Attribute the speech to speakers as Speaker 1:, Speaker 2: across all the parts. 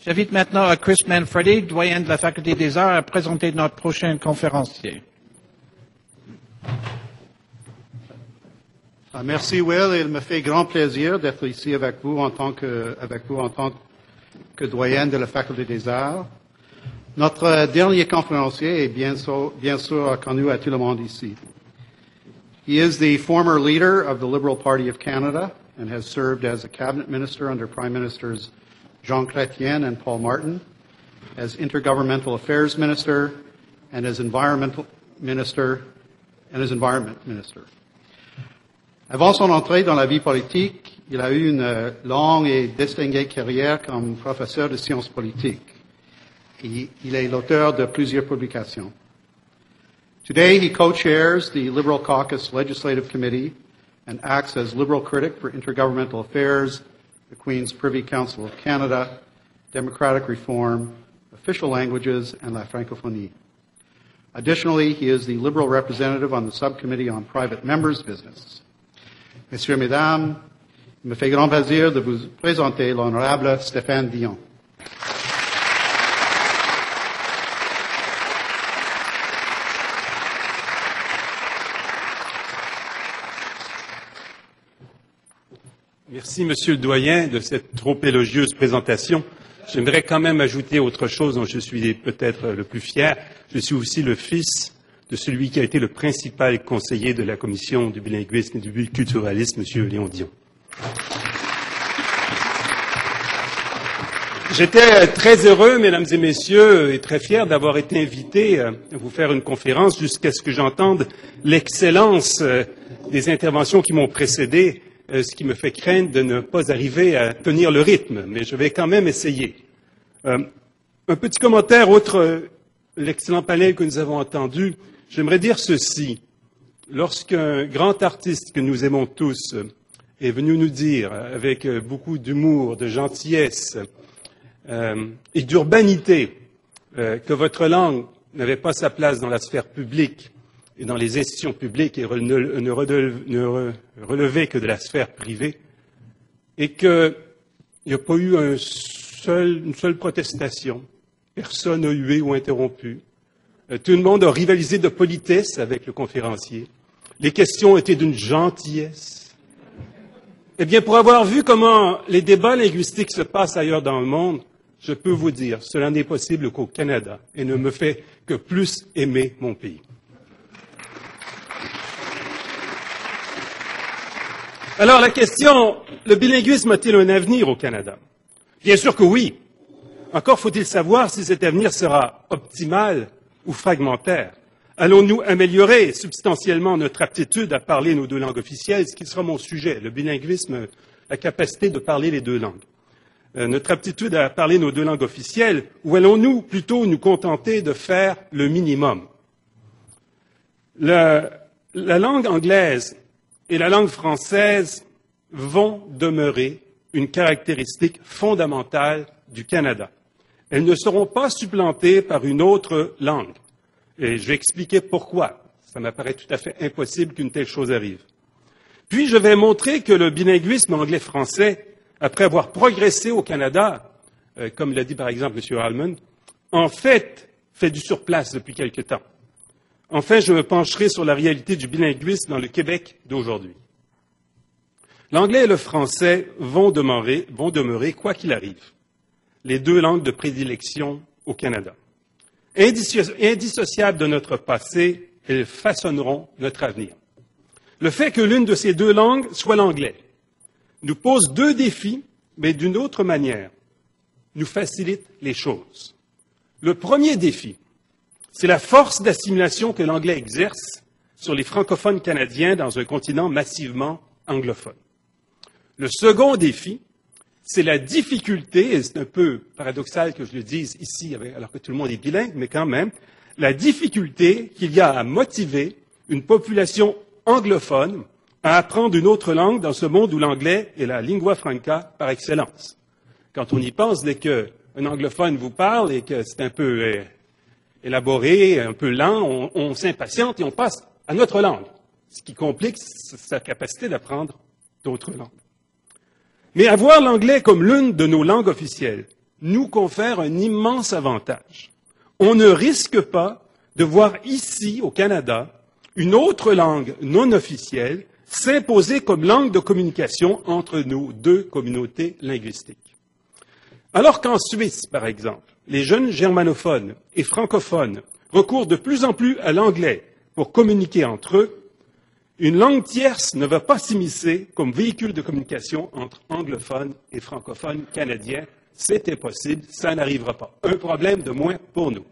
Speaker 1: J'invite maintenant à Chris Manfredi, doyen de la Faculté des Arts, à présenter notre prochain conférencier.
Speaker 2: Merci Will, il me fait grand plaisir d'être ici avec vous en tant que doyen de la Faculté des Arts. Notre dernier conférencier est bien sûr connu à tout le monde ici. He is the former leader of the Liberal Party of Canada and has served as a cabinet minister under Prime Ministers Jean Chrétien and Paul Martin, as Intergovernmental Affairs Minister, and as Environment Minister. Avant son entrée dans la vie politique, il a eu une longue et distinguée carrière comme professeur de sciences politiques. Il est l'auteur de plusieurs publications. Today, he co-chairs the Liberal Caucus Legislative Committee and acts as Liberal critic for Intergovernmental Affairs, the Queen's Privy Council of Canada, Democratic Reform, Official Languages, and la Francophonie. Additionally, he is the Liberal representative on the Subcommittee on Private Members' Business. Messieurs, Mesdames, il me fait grand plaisir de vous présenter l'honorable Stéphane Dion.
Speaker 3: Merci, Monsieur le Doyen, de cette trop élogieuse présentation. J'aimerais quand même ajouter autre chose dont je suis peut-être le plus fier. Je suis aussi le fils de celui qui a été le principal conseiller de la Commission du bilinguisme et du multiculturalisme, Monsieur Léon Dion. J'étais très heureux, mesdames et messieurs, et très fier d'avoir été invité à vous faire une conférence jusqu'à ce que j'entende l'excellence des interventions qui m'ont précédé, ce qui me fait craindre de ne pas arriver à tenir le rythme, mais je vais quand même essayer. Un petit commentaire, outre l'excellent panel que nous avons entendu, j'aimerais dire ceci. Lorsqu'un grand artiste que nous aimons tous est venu nous dire, avec beaucoup d'humour, de gentillesse et d'urbanité, que votre langue n'avait pas sa place dans la sphère publique et dans les institutions publiques et ne relevait que de la sphère privée, et qu'il n'y a pas eu une seule protestation, personne n'a hué ou interrompu, tout le monde a rivalisé de politesse avec le conférencier, les questions étaient d'une gentillesse. Eh bien, pour avoir vu comment les débats linguistiques se passent ailleurs dans le monde, je peux vous dire, cela n'est possible qu'au Canada et ne me fait que plus aimer mon pays. Alors la question, le bilinguisme a-t-il un avenir au Canada? Bien sûr que oui. Encore faut-il savoir si cet avenir sera optimal ou fragmentaire. Allons-nous améliorer substantiellement notre aptitude à parler nos deux langues officielles, ce qui sera mon sujet, le bilinguisme, la capacité de parler les deux langues. Notre aptitude à parler nos deux langues officielles, ou allons-nous plutôt nous contenter de faire le minimum? La langue anglaise et la langue française vont demeurer une caractéristique fondamentale du Canada. Elles ne seront pas supplantées par une autre langue. Et je vais expliquer pourquoi. Ça m'apparaît tout à fait impossible qu'une telle chose arrive. Puis je vais montrer que le bilinguisme anglais-français, après avoir progressé au Canada, comme l'a dit par exemple M. Allman, en fait du surplace depuis quelque temps. Enfin, je me pencherai sur la réalité du bilinguisme dans le Québec d'aujourd'hui. L'anglais et le français vont demeurer, quoi qu'il arrive, les deux langues de prédilection au Canada. Indissociables de notre passé, elles façonneront notre avenir. Le fait que l'une de ces deux langues soit l'anglais nous pose deux défis, mais d'une autre manière, nous facilite les choses. Le premier défi, c'est la force d'assimilation que l'anglais exerce sur les francophones canadiens dans un continent massivement anglophone. Le second défi, c'est la difficulté, et c'est un peu paradoxal que je le dise ici alors que tout le monde est bilingue, mais quand même, la difficulté qu'il y a à motiver une population anglophone à apprendre une autre langue dans ce monde où l'anglais est la lingua franca par excellence. Quand on y pense, dès qu'un anglophone vous parle et que c'est un peu élaboré, un peu lent, on s'impatiente et on passe à notre langue, ce qui complique sa capacité d'apprendre d'autres langues. Mais avoir l'anglais comme l'une de nos langues officielles nous confère un immense avantage. On ne risque pas de voir ici, au Canada, une autre langue non officielle s'imposer comme langue de communication entre nos deux communautés linguistiques. Alors qu'en Suisse, par exemple, les jeunes germanophones et francophones recourent de plus en plus à l'anglais pour communiquer entre eux, une langue tierce ne va pas s'immiscer comme véhicule de communication entre anglophones et francophones canadiens. C'est impossible, ça n'arrivera pas. Un problème de moins pour nous.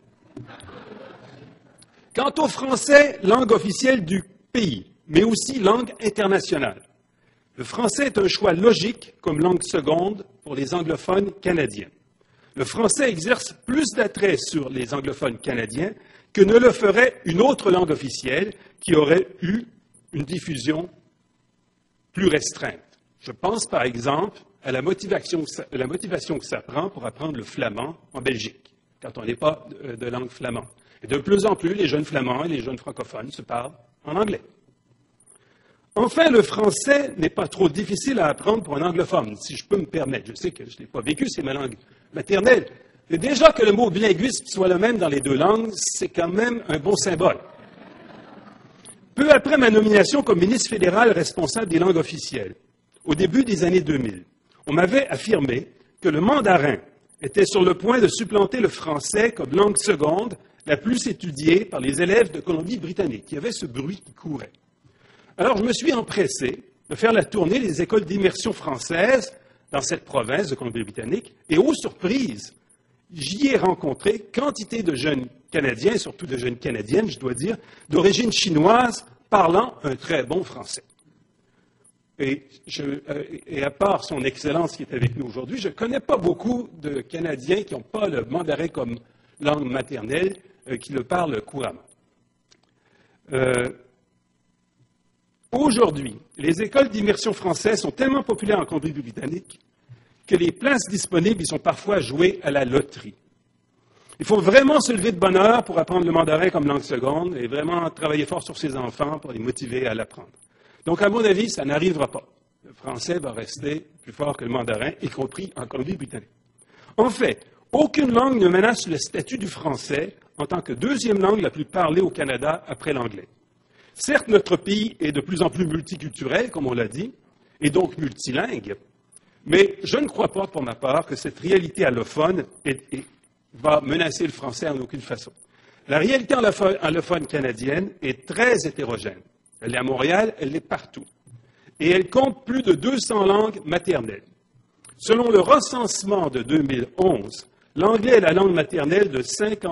Speaker 3: Quant au français, langue officielle du pays, mais aussi langue internationale, le français est un choix logique comme langue seconde pour les anglophones canadiens. Le français exerce plus d'attrait sur les anglophones canadiens que ne le ferait une autre langue officielle qui aurait eu une diffusion plus restreinte. Je pense par exemple à la motivation que ça prend pour apprendre le flamand en Belgique, quand on n'est pas de langue flamande. Et de plus en plus, les jeunes flamands et les jeunes francophones se parlent en anglais. Enfin, le français n'est pas trop difficile à apprendre pour un anglophone, si je peux me permettre. Je sais que je ne l'ai pas vécu, c'est ma langue maternelle. Mais déjà que le mot bilinguisme soit le même dans les deux langues, c'est quand même un bon symbole. Peu après ma nomination comme ministre fédéral responsable des langues officielles, au début des années 2000, on m'avait affirmé que le mandarin était sur le point de supplanter le français comme langue seconde la plus étudiée par les élèves de Colombie-Britannique. Il y avait ce bruit qui courait. Alors je me suis empressé de faire la tournée des écoles d'immersion françaises dans cette province de Colombie-Britannique et, aux surprises, j'y ai rencontré quantité de jeunes Canadiens, surtout de jeunes Canadiennes, je dois dire, d'origine chinoise, parlant un très bon français. Et à part son Excellence qui est avec nous aujourd'hui, je ne connais pas beaucoup de Canadiens qui n'ont pas le mandarin comme langue maternelle, qui le parlent couramment. Aujourd'hui, les écoles d'immersion française sont tellement populaires en Colombie-Britannique que les places disponibles y sont parfois jouées à la loterie. Il faut vraiment se lever de bonne heure pour apprendre le mandarin comme langue seconde et vraiment travailler fort sur ses enfants pour les motiver à l'apprendre. Donc, à mon avis, ça n'arrivera pas. Le français va rester plus fort que le mandarin, y compris en Colombie-Britannique. En fait, aucune langue ne menace le statut du français en tant que deuxième langue la plus parlée au Canada après l'anglais. Certes, notre pays est de plus en plus multiculturel, comme on l'a dit, et donc multilingue, mais je ne crois pas, pour ma part, que cette réalité allophone va menacer le français en aucune façon. La réalité allophone canadienne est très hétérogène. Elle est à Montréal, elle l'est partout. Et elle compte plus de 200 langues maternelles. Selon le recensement de 2011, l'anglais est la langue maternelle de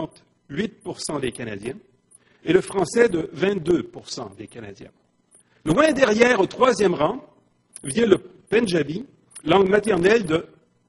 Speaker 3: 58% des Canadiens et le français de 22% des Canadiens. Loin derrière, au troisième rang, vient le Pendjabi, langue maternelle de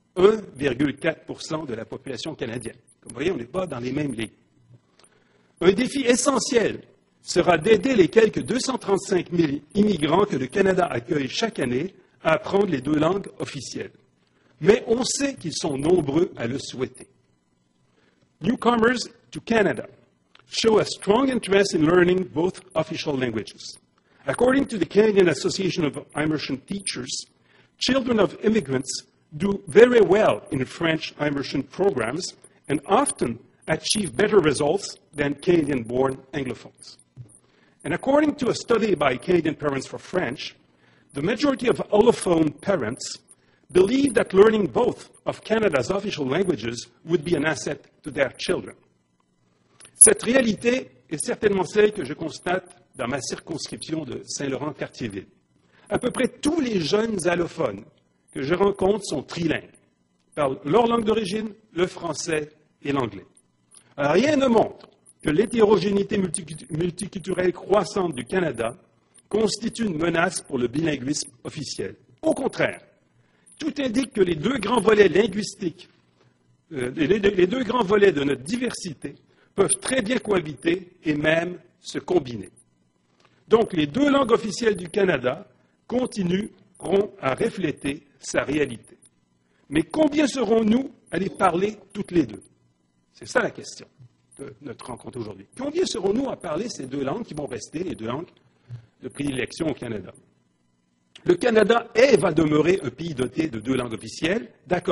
Speaker 3: 1,4% de la population canadienne. Comme vous voyez, on n'est pas dans les mêmes ligues. Un défi essentiel sera d'aider les quelques 235 000 immigrants que le Canada accueille chaque année à apprendre les deux langues officielles. Mais on sait qu'ils sont nombreux à le souhaiter. Newcomers to Canada show a strong interest in learning both official languages. According to the Canadian Association of Immersion Teachers, children of immigrants do very well in French immersion programs and often achieve better results than Canadian-born Anglophones. And according to a study by Canadian Parents for French, the majority of allophone parents believe that learning both of Canada's official languages would be an asset to their children. Cette réalité est certainement celle que je constate dans ma circonscription de Saint-Laurent-Cartierville. À peu près tous les jeunes allophones que je rencontre sont trilingues, parlent leur langue d'origine, le français et l'anglais. Alors, rien ne montre que l'hétérogénéité multiculturelle croissante du Canada constitue une menace pour le bilinguisme officiel. Au contraire, tout indique que les deux grands volets linguistiques, les deux grands volets de notre diversité peuvent très bien cohabiter et même se combiner. Donc, les deux langues officielles du Canada continueront à refléter sa réalité. Mais combien serons-nous à les parler toutes les deux? C'est ça la question de notre rencontre aujourd'hui. Combien serons-nous à parler ces deux langues qui vont rester les deux langues de prédilection au Canada? Le Canada va demeurer un pays doté de deux langues officielles, d'accord,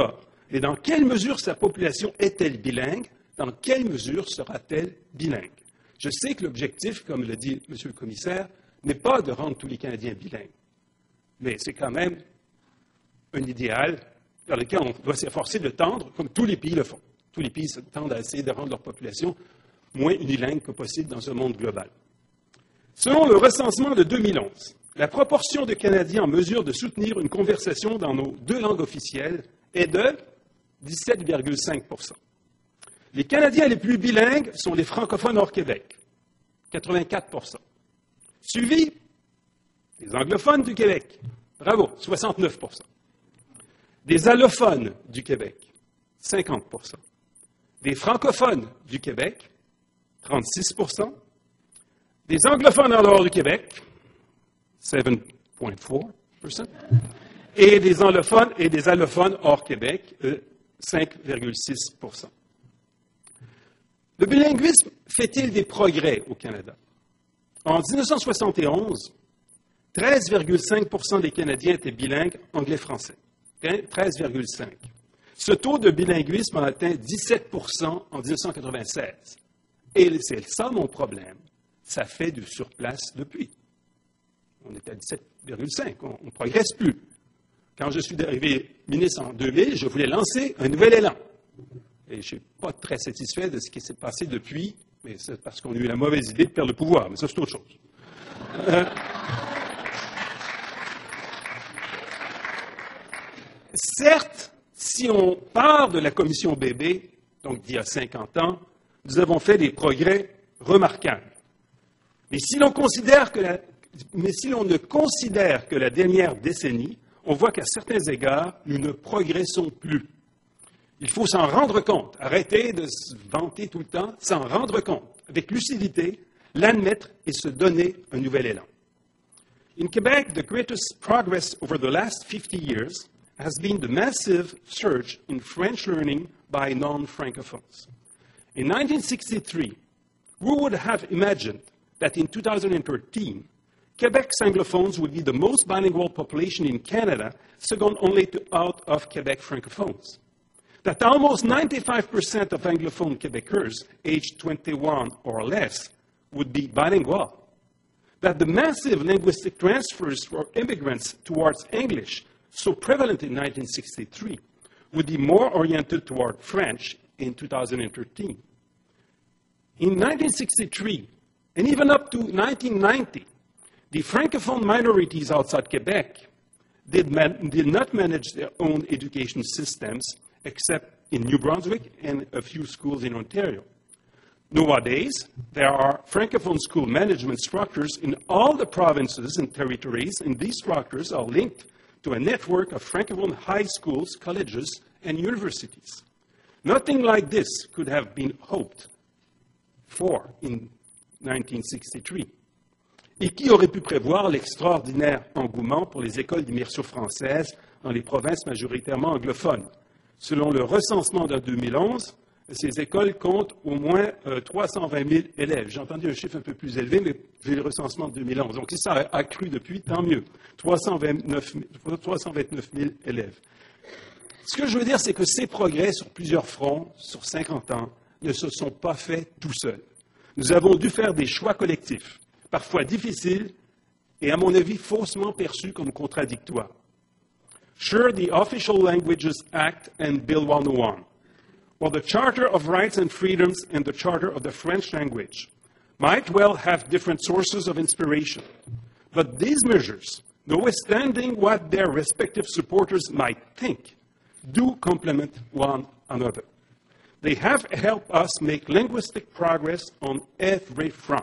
Speaker 3: Mais dans quelle mesure sa population est-elle bilingue? Dans quelle mesure sera-t-elle bilingue? Je sais que l'objectif, comme le dit M. le commissaire, n'est pas de rendre tous les Canadiens bilingues. Mais c'est quand même un idéal vers lequel on doit s'efforcer de tendre, comme tous les pays le font. Tous les pays tendent à essayer de rendre leur population moins unilingue que possible dans un monde global. Selon le recensement de 2011, la proportion de Canadiens en mesure de soutenir une conversation dans nos deux langues officielles est de 17,5 %. Les Canadiens les plus bilingues sont les francophones hors Québec, 84 %. Suivis des anglophones du Québec, bravo, 69 %. Des allophones du Québec, 50 %. Des francophones du Québec, 36 %. Des anglophones en dehors du Québec, 7,4 %. Et des allophones hors Québec, 5,6 %. Le bilinguisme fait-il des progrès au Canada? En 1971, 13,5 % des Canadiens étaient bilingues anglais-français. 13,5 %. Ce taux de bilinguisme a atteint 17 % en 1996. Et c'est ça mon problème. Ça fait du surplace depuis. On est à 17,5 %. On ne progresse plus. Quand je suis arrivé ministre en 2000, je voulais lancer un nouvel élan. Et je ne suis pas très satisfait de ce qui s'est passé depuis, mais c'est parce qu'on a eu la mauvaise idée de perdre le pouvoir. Mais ça, c'est autre chose. Certes, si on part de la commission Bébé, donc d'il y a 50 ans, nous avons fait des progrès remarquables. Mais si l'on ne considère que la dernière décennie, on voit qu'à certains égards, nous ne progressons plus. Il faut s'en rendre compte, arrêter de se vanter tout le temps, s'en rendre compte, avec lucidité, l'admettre et se donner un nouvel élan. In Quebec, the greatest progress over the last 50 years has been the massive surge in French learning by non-francophones. In 1963, who would have imagined that in 2013, Quebec's Anglophones would be the most bilingual population in Canada, second only to out of Quebec francophones? That almost 95% of Anglophone Quebecers aged 21 or less would be bilingual? That the massive linguistic transfers for immigrants towards English, so prevalent in 1963, would be more oriented toward French in 2013? In 1963, and even up to 1990, the Francophone minorities outside Quebec did not manage their own education systems, except in New Brunswick and a few schools in Ontario. Nowadays, there are Francophone school management structures in all the provinces and territories, and these structures are linked to a network of Francophone high schools, colleges, and universities. Nothing like this could have been hoped for in 1963. Et qui aurait pu prévoir l'extraordinaire engouement pour les écoles d'immersion française dans les provinces majoritairement anglophones? Selon le recensement de 2011, ces écoles comptent au moins 320 000 élèves. J'ai entendu un chiffre un peu plus élevé, mais j'ai le recensement de 2011. Donc, si ça a accru depuis, tant mieux. 329 000 élèves. Ce que je veux dire, c'est que ces progrès sur plusieurs fronts, sur 50 ans, ne se sont pas faits tout seuls. Nous avons dû faire des choix collectifs, parfois difficiles et, à mon avis, faussement perçus comme contradictoires. Sure, the Official Languages Act and Bill 101, while the Charter of Rights and Freedoms and the Charter of the French language might well have different sources of inspiration. But these measures, notwithstanding what their respective supporters might think, do complement one another. They have helped us make linguistic progress on every front.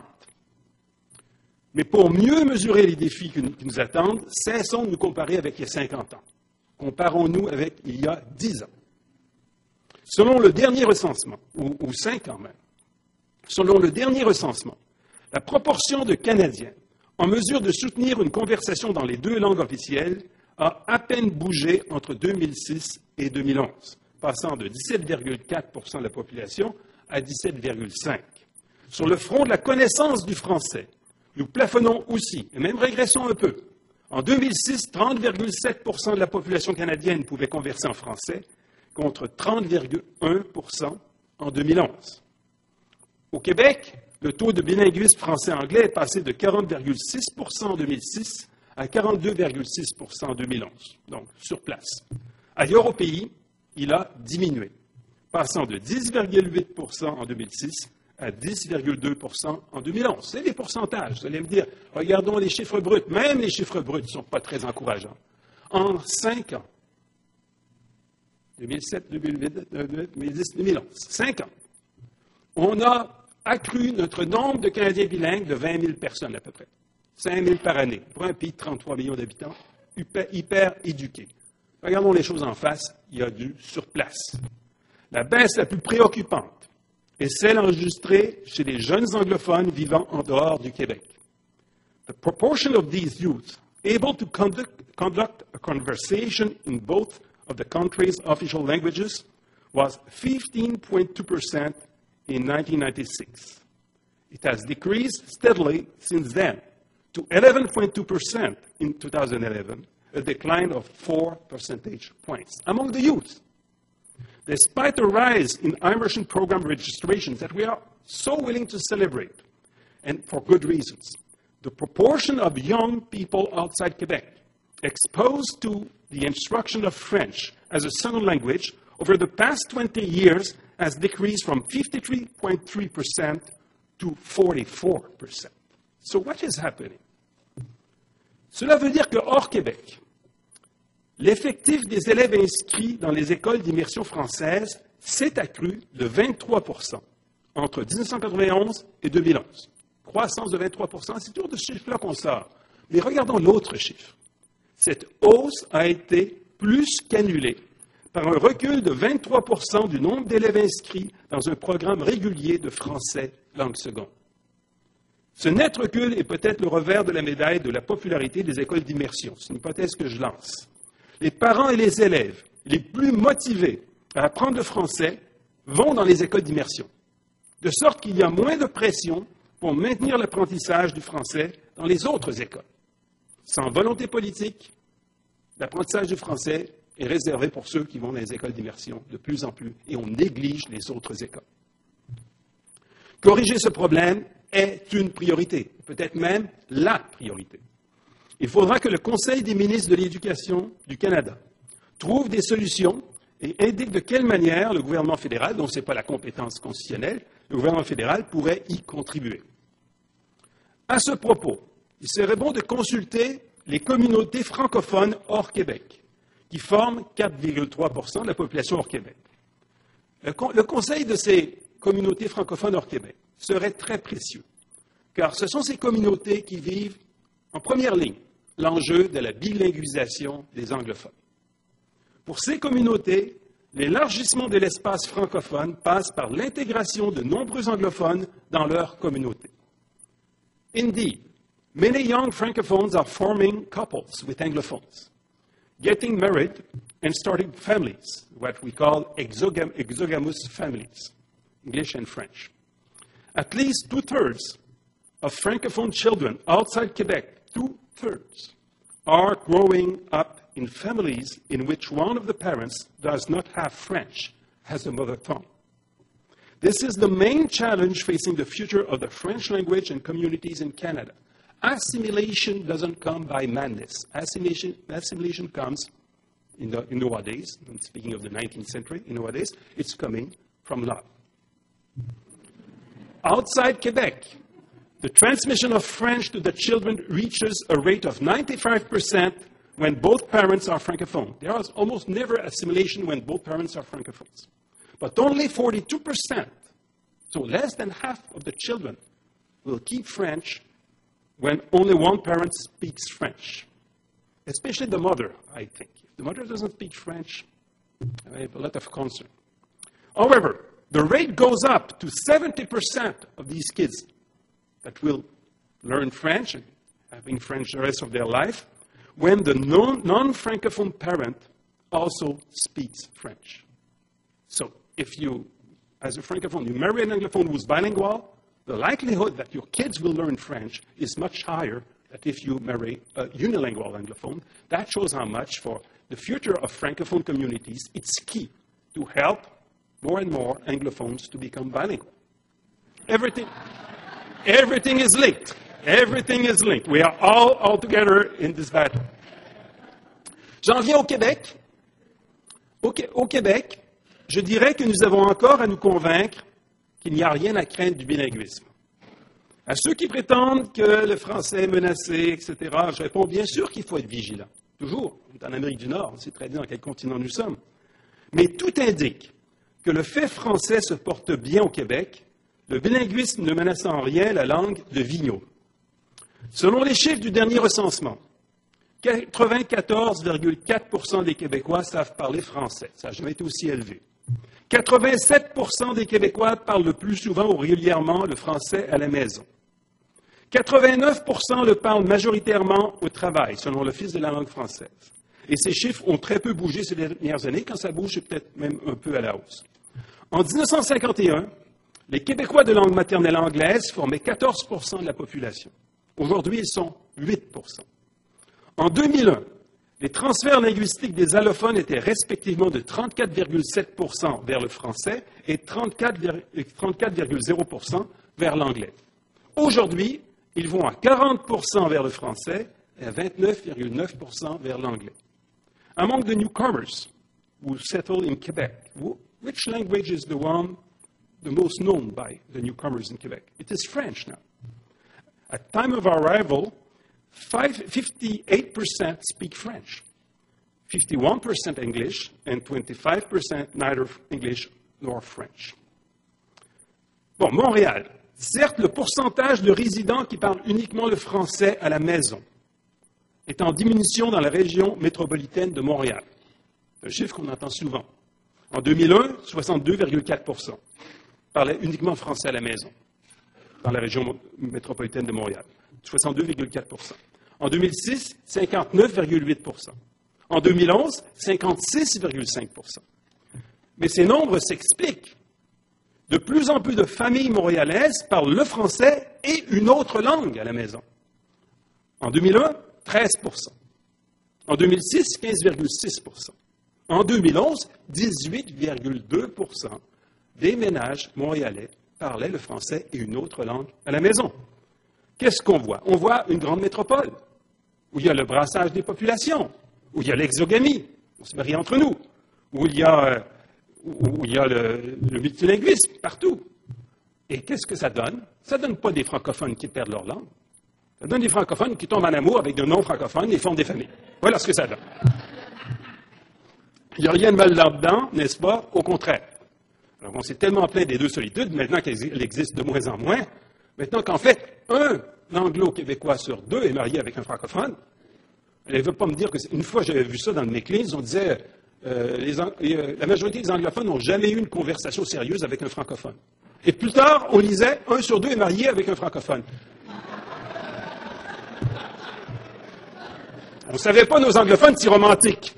Speaker 3: Mais pour mieux mesurer les défis qui nous attendent, cessons de nous comparer avec il y a 50 ans. Comparons-nous avec il y a 10 ans. Selon le dernier recensement, ou 5 ans même, selon le dernier recensement, la proportion de Canadiens en mesure de soutenir une conversation dans les deux langues officielles a à peine bougé entre 2006 et 2011, passant de 17,4 % de la population à 17,5 %. Sur le front de la connaissance du français, nous plafonnons aussi, et même régressons un peu. En 2006, 30,7 % de la population canadienne pouvait converser en français, contre 30,1% en 2011. Au Québec, le taux de bilinguisme français-anglais est passé de 40,6% en 2006 à 42,6% en 2011, donc sur place. Ailleurs au pays, il a diminué, passant de 10,8% en 2006 à 10,2% en 2011. C'est les pourcentages. Vous allez me dire, regardons les chiffres bruts. Même les chiffres bruts ne sont pas très encourageants. En 5 ans, 2007, 2008, 2010, 2011, 5 ans, on a accru notre nombre de Canadiens bilingues de 20 000 personnes à peu près. 5 000 par année, pour un pays de 33 millions d'habitants, hyper éduqué. Regardons les choses en face, il y a du surplace. La baisse la plus préoccupante est celle enregistrée chez les jeunes anglophones vivant en dehors du Québec. The proportion of these youth able to conduct a conversation in both of the country's official languages was 15.2% in 1996. It has decreased steadily since then to 11.2% in 2011, a decline of 4 percentage points among the youth. Despite the rise in immersion program registrations that we are so willing to celebrate, and for good reasons, the proportion of young people outside Quebec exposed to the instruction of French as a second language over the past 20 years has decreased from 53.3% to 44%. So what is happening? Cela veut dire que hors Québec, l'effectif des élèves inscrits dans les écoles d'immersion française s'est accru de 23% entre 1991 et 2011. Croissance de 23%, c'est toujours de ce chiffre-là qu'on sort. Mais regardons l'autre chiffre. Cette hausse a été plus qu'annulée par un recul de 23% du nombre d'élèves inscrits dans un programme régulier de français langue seconde. Ce net recul est peut-être le revers de la médaille de la popularité des écoles d'immersion. C'est une hypothèse que je lance. Les parents et les élèves les plus motivés à apprendre le français vont dans les écoles d'immersion, de sorte qu'il y a moins de pression pour maintenir l'apprentissage du français dans les autres écoles. Sans volonté politique, l'apprentissage du français est réservé pour ceux qui vont dans les écoles d'immersion de plus en plus, et on néglige les autres écoles. Corriger ce problème est une priorité, peut-être même la priorité. Il faudra que le Conseil des ministres de l'Éducation du Canada trouve des solutions et indique de quelle manière le gouvernement fédéral, dont ce n'est pas la compétence constitutionnelle, le gouvernement fédéral pourrait y contribuer. À ce propos, il serait bon de consulter les communautés francophones hors Québec, qui forment 4,3% de la population hors Québec. Le conseil de ces communautés francophones hors Québec serait très précieux, car ce sont ces communautés qui vivent en première ligne l'enjeu de la bilinguisation des anglophones. Pour ces communautés, l'élargissement de l'espace francophone passe par l'intégration de nombreux anglophones dans leur communauté. Indeed, many young francophones are forming couples with anglophones, getting married and starting families, what we call exogamous families, English and French. At least 2/3 of francophone children outside Quebec, 2/3, are growing up in families in which one of the parents does not have French as a mother tongue. This is the main challenge facing the future of the French language and communities in Canada. Assimilation doesn't come by madness. Assimilation comes in nowadays, I'm speaking of the 19th century, in nowadays, it's coming from love. Outside Quebec, the transmission of French to the children reaches a rate of 95% when both parents are francophone. There is almost never assimilation when both parents are francophones. But only 42%, so less than half of the children, will keep French when only one parent speaks French, especially the mother, I think. If the mother doesn't speak French, I have a lot of concern. However, the rate goes up to 70% of these kids that will learn French and having French the rest of their life when the non-francophone parent also speaks French. So if you, as a francophone, you marry an anglophone who's bilingual, the likelihood that your kids will learn French is much higher than if you marry a unilingual anglophone. That shows how much for the future of francophone communities, it's key to help more and more Anglophones to become bilingual. Everything is linked. Everything is linked. We are all together in this battle. J'en viens au Québec. Au Québec, je dirais que nous avons encore à nous convaincre qu'il n'y a rien à craindre du bilinguisme. À ceux qui prétendent que le français est menacé, etc., je réponds bien sûr qu'il faut être vigilant. Toujours. On est en Amérique du Nord, on sait très bien dans quel continent nous sommes. Mais tout indique que le fait français se porte bien au Québec, le bilinguisme ne menace en rien la langue de Vigneault. Selon les chiffres du dernier recensement, 94,4% des Québécois savent parler français. Ça n'a jamais été aussi élevé. 87% des Québécois parlent le plus souvent ou régulièrement le français à la maison. 89% le parlent majoritairement au travail, selon l'Office de la langue française. Et ces chiffres ont très peu bougé ces dernières années. Quand ça bouge, c'est peut-être même un peu à la hausse. En 1951, les Québécois de langue maternelle anglaise formaient 14% de la population. Aujourd'hui, ils sont 8%. En 2001, les transferts linguistiques des allophones étaient respectivement de 34,7% vers le français et 34,0% vers l'anglais. Aujourd'hui, ils vont à 40% vers le français et à 29,9% vers l'anglais. Among the newcomers who settle in Quebec, which language is the most known by the newcomers in Quebec? It is French now. At time of arrival, 58% speak French, 51% English, and 25% neither English nor French. Bon, Montréal. Certes, le pourcentage de résidents qui parlent uniquement le français à la maison est en diminution dans la région métropolitaine de Montréal. C'est un chiffre qu'on entend souvent. En 2001, 62,4% parlaient uniquement français à la maison dans la région métropolitaine de Montréal. 62,4%. En 2006, 59,8%. En 2011, 56,5%. Mais ces nombres s'expliquent. De plus en plus de familles montréalaises parlent le français et une autre langue à la maison. En 2001, 13%. En 2006, 15,6%. En 2011, 18,2% des ménages montréalais parlaient le français et une autre langue à la maison. Qu'est-ce qu'on voit? On voit une grande métropole, où il y a le brassage des populations, où il y a l'exogamie, on se marie entre nous, où il y a le multilinguisme partout. Et qu'est-ce que ça donne? Ça ne donne pas des francophones qui perdent leur langue. Ça donne des francophones qui tombent en amour avec des non-francophones et font des familles. Voilà ce que ça donne. Il n'y a rien de mal là-dedans, n'est-ce pas? Au contraire. Alors, on s'est tellement plaint des deux solitudes, maintenant qu'elle existe de moins en moins, maintenant qu'en fait, un anglo-québécois sur deux est marié avec un francophone. Elle ne veut pas me dire que... Une fois, j'avais vu ça dans le Méclise, on disait... la majorité des anglophones n'ont jamais eu une conversation sérieuse avec un francophone. Et plus tard, on lisait, 1 sur 2 est marié avec un francophone. On ne savait pas, nos anglophones, si romantiques.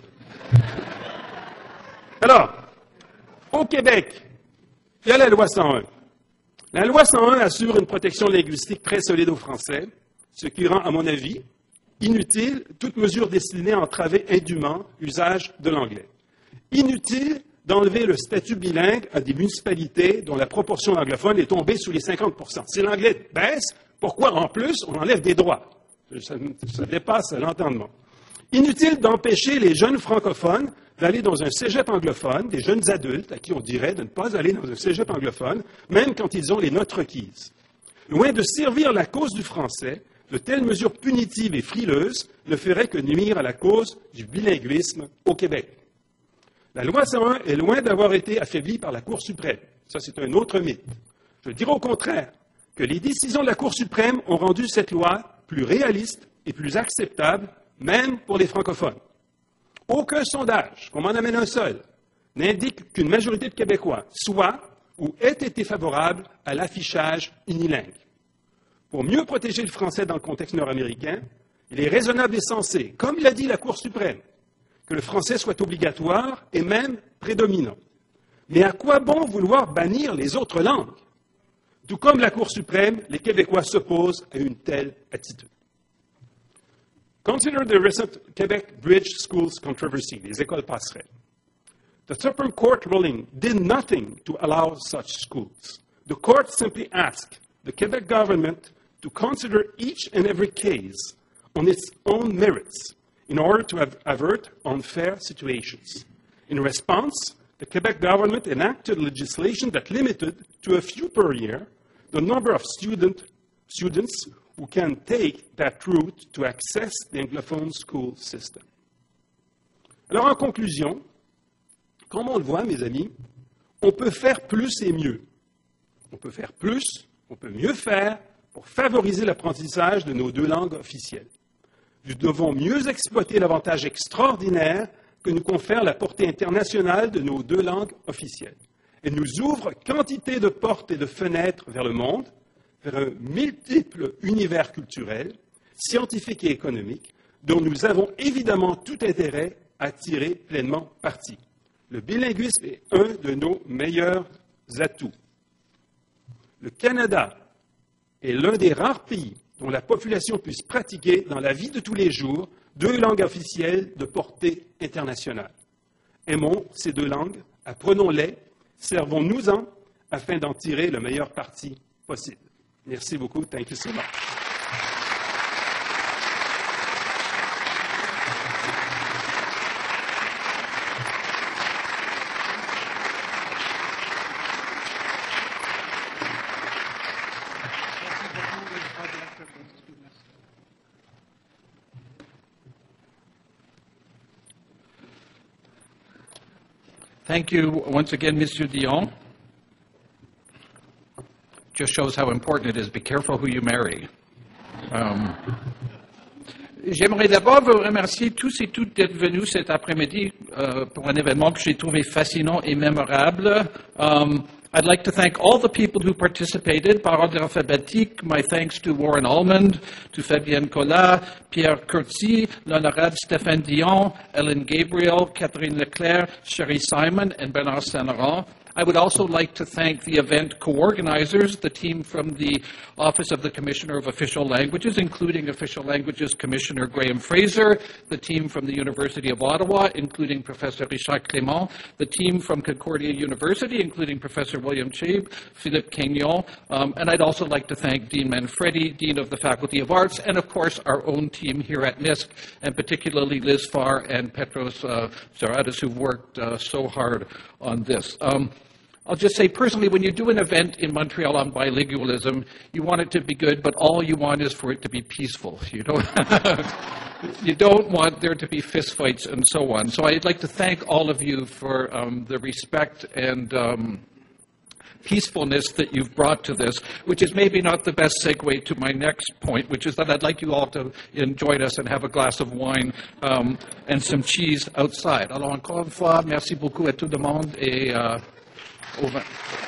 Speaker 3: Alors, au Québec, il y a la loi 101. La loi 101 assure une protection linguistique très solide aux Français, ce qui rend, à mon avis, inutile toute mesure destinée à entraver indûment l'usage de l'anglais. Inutile d'enlever le statut bilingue à des municipalités dont la proportion anglophone est tombée sous les 50%. Si l'anglais baisse, pourquoi en plus on enlève des droits? Ça dépasse l'entendement. Inutile d'empêcher les jeunes francophones d'aller dans un cégep anglophone, des jeunes adultes à qui on dirait de ne pas aller dans un cégep anglophone, même quand ils ont les notes requises. Loin de servir la cause du français, de telles mesures punitives et frileuses ne feraient que nuire à la cause du bilinguisme au Québec. La loi 101 est loin d'avoir été affaiblie par la Cour suprême. Ça, c'est un autre mythe. Je dirais au contraire que les décisions de la Cour suprême ont rendu cette loi plus réaliste et plus acceptable, même pour les francophones. Aucun sondage, qu'on m'en amène un seul, n'indique qu'une majorité de Québécois soit ou ait été favorable à l'affichage unilingue. Pour mieux protéger le français dans le contexte nord-américain, il est raisonnable et sensé, comme l'a dit la Cour suprême, que le français soit obligatoire et même prédominant. Mais à quoi bon vouloir bannir les autres langues? Tout comme la Cour suprême, les Québécois s'opposent à une telle attitude. Consider the recent Quebec Bridge Schools controversy, les écoles passerelles. The Supreme Court ruling did nothing to allow such schools. The court simply asked the Quebec government to consider each and every case on its own merits in order to avert unfair situations. In response, the Quebec government enacted legislation that limited to a few per year the number of students who can take that route to access the anglophone school system. Alors, en conclusion, comme on le voit, mes amis, on peut faire plus et mieux. On peut faire plus, on peut mieux faire pour favoriser l'apprentissage de nos deux langues officielles. Nous devons mieux exploiter l'avantage extraordinaire que nous confère la portée internationale de nos deux langues officielles. Elle nous ouvre quantité de portes et de fenêtres vers le monde, vers un multiple univers culturel, scientifique et économique, dont nous avons évidemment tout intérêt à tirer pleinement parti. Le bilinguisme est un de nos meilleurs atouts. Le Canada est l'un des rares pays dont la population puisse pratiquer dans la vie de tous les jours deux langues officielles de portée internationale. Aimons ces deux langues, apprenons-les, servons-nous-en afin d'en tirer le meilleur parti possible. Merci beaucoup. Thank you so much.
Speaker 1: Thank you once again, Monsieur Dion. Just shows how important it is. Be careful who you marry. J'aimerais d'abord vous remercier tous et toutes d'être venus cet après-midi pour un événement que j'ai trouvé fascinant et mémorable. I'd like to thank all the people who participated par ordre alphabétique. My thanks to Warren Almond, to Fabienne Collat, Pierre Curzi, l'honorable Stéphane Dion, Ellen Gabriel, Catherine Leclerc, Sherry Simon, and Bernard Saint-Laurent. I would also like to thank the event co-organizers, the team from the Office of the Commissioner of Official Languages, including Official Languages Commissioner Graham Fraser, the team from the University of Ottawa, including Professor Richard Clément, the team from Concordia University, including Professor William Chabe, Philippe Quignon, and I'd also like to thank Dean Manfredi, Dean of the Faculty of Arts, and of course our own team here at NISC, and particularly Liz Farr and Petros Zaradis, who've worked so hard on this. I'll just say personally, when you do an event in Montreal on bilingualism, you want it to be good, but all you want is for it to be peaceful. You don't want there to be fistfights and so on. So I'd like to thank all of you for the respect and peacefulness that you've brought to this, which is maybe not the best segue to my next point, which is that I'd like you all to join us and have a glass of wine and some cheese outside. Alors encore une fois, merci beaucoup à tout le monde et au vin.